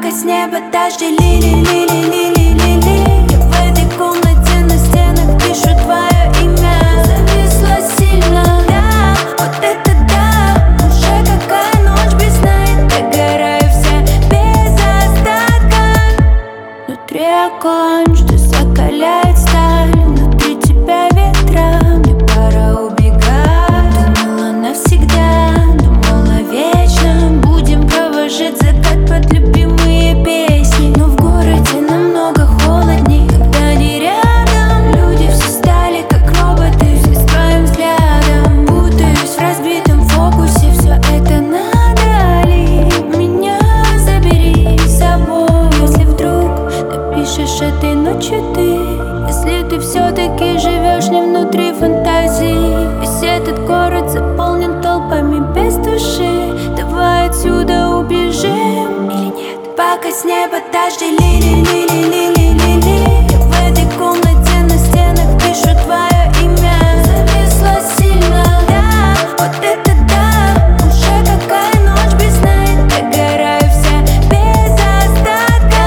Пока с неба дожди лили. Я в этой комнате на стенах пишу твое имя. Зависла сильно, да, вот это да. Уже какая ночь без сна, я догораю вся без остатка. Внутри огонь, что закаляет сталь. Внутри тебя ветра, мне пора убегать. Думала навсегда, думала вечно. Будем провожать закат под любимые песни. Но в городе намного холодней, когда не рядом. Люди все стали как роботы, все с твоим взглядом. Путаюсь в разбитом фокусе, все это надо ли? Меня забери с собой. Если вдруг напишешь этой ночью ты, если ты все-таки живешь не внутри фантазии. Весь этот город заполнен толпами без души. Давай отсюда убежим или нет? Пока с неба дожди лили. Я в этой комнате на стенах пишу твое имя. Зависла сильно, да, вот это да. Уже какая ночь без сна, я догораю вся без остатка.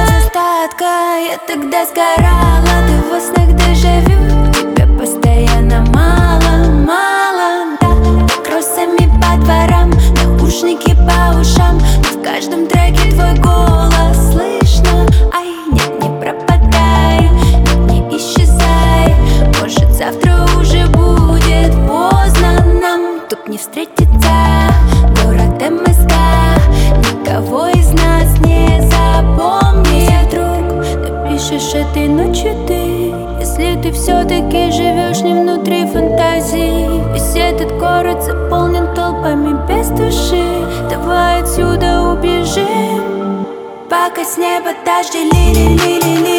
Я тогда сгорала, ты во снах дежавю. Тебя постоянно мало, да. Кроссами по дворам, наушники по ушам. Но в каждом треке твой голос слышно. Ай, нет, не пропадай, нет, не исчезай. Может, завтра уже будет поздно нам тут не встретиться. Город МСК, никого из нас не запомнит. Вдруг напишешь этой ночью ты, если ты все-таки живешь не внутри фантазии. Весь этот город заполнен толпами без души. Давай отсюда убежим. Пока с неба дожди лили.